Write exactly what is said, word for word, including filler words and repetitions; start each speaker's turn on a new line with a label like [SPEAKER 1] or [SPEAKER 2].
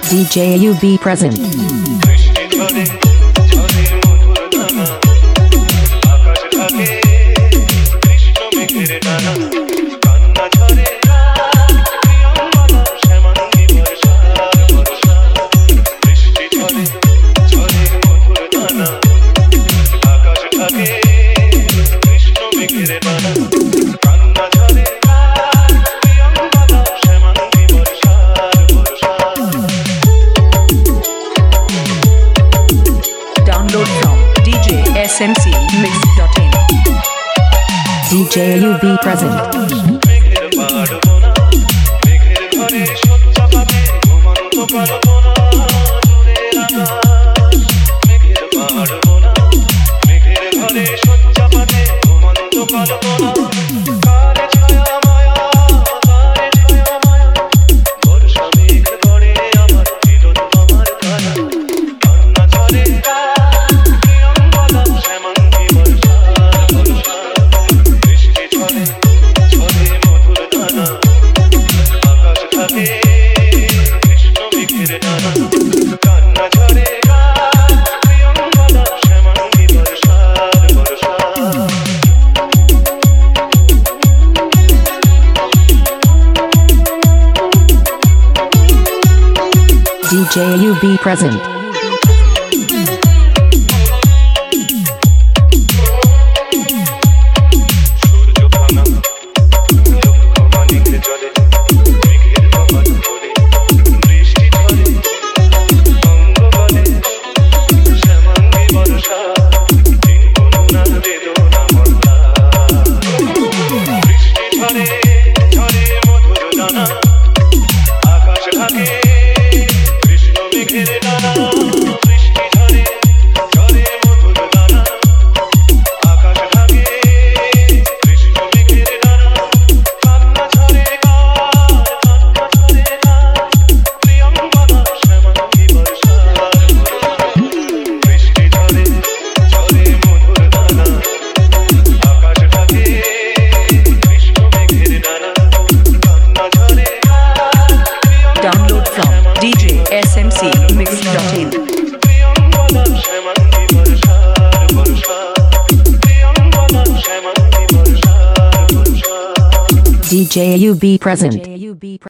[SPEAKER 1] D J U B present.
[SPEAKER 2] Download from D J S M C mix dot in.
[SPEAKER 1] D J U B present. D J U B present.
[SPEAKER 2] Download from D J S M C mix dot in.
[SPEAKER 1] D J U B present.